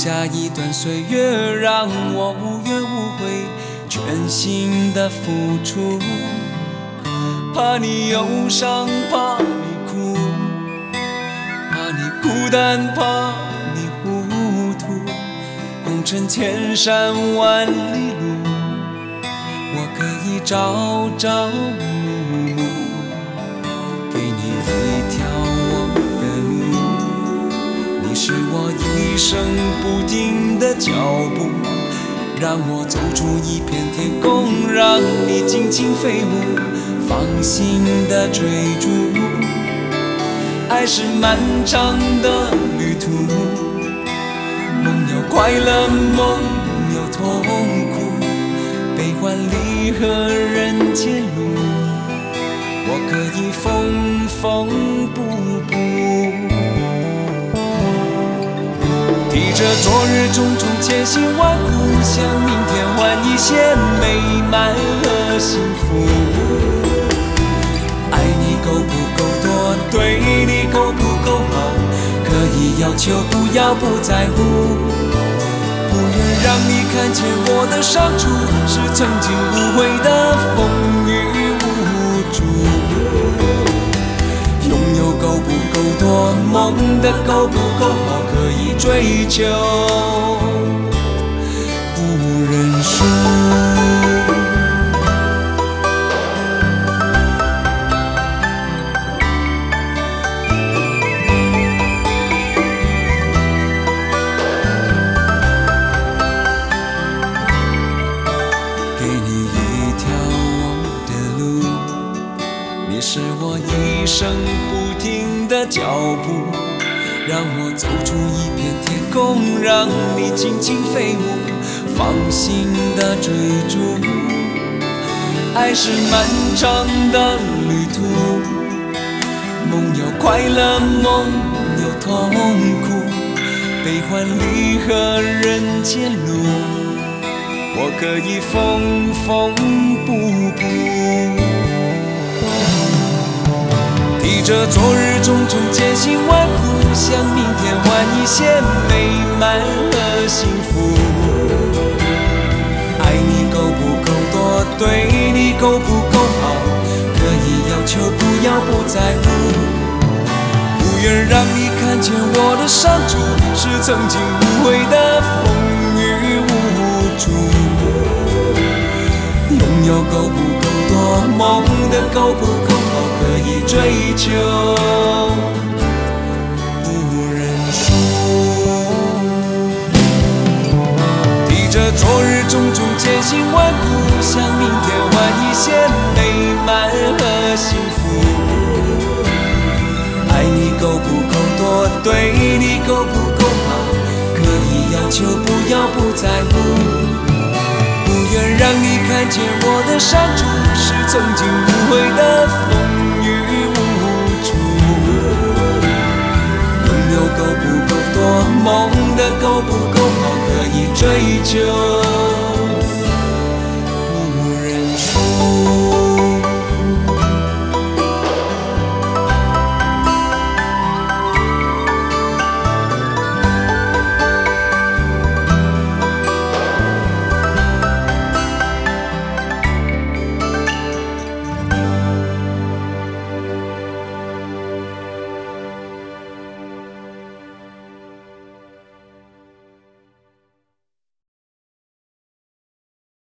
下一段岁月，让我无怨无悔，全心的付出。怕你忧伤，怕你哭，怕你孤单，怕你糊涂。红尘千山万里路，我可以朝朝暮暮，给你一条我的路。你是我一生不停的脚步，让我走出一片天空，让你尽情飞舞，放心的追逐。爱是漫长的旅途，梦有快乐，梦有痛苦，悲欢离合人间路，我可以缝缝补补。提着昨日种种千辛万苦，向明天换一些美满和幸福。爱你够不够多，对你够不够好，可以要求，不要不在乎。不愿让你看见我的伤处，是曾经无悔的风雨无阻。拥有够不够多，梦的够不够好，可以追求不认输。给你一条我的路，你是我一生不停的脚步，让我走出一片天空，让你尽情飞舞，放心的追逐。爱是漫长的旅途，梦有快乐，梦有痛苦，悲欢离合人间路，我可以缝缝补补。提着昨日种种艰辛万苦，向明天换一些美满和幸福。爱你够不够多，对你够不够好，可以要求，不要不在乎。不愿让你看见我的伤处，是曾经无悔的风雨无阻。拥有够不够多，梦的够不够好，可以追求不认输。提着昨日种种艰辛万苦，向明天换一些美满和幸福。爱你够不够多，对你够不够好，可以要求，不要不在乎。不愿让你看见我的伤处，是曾经无悔的风雨无阻。拥有够不够多，梦的够不够好，可以追求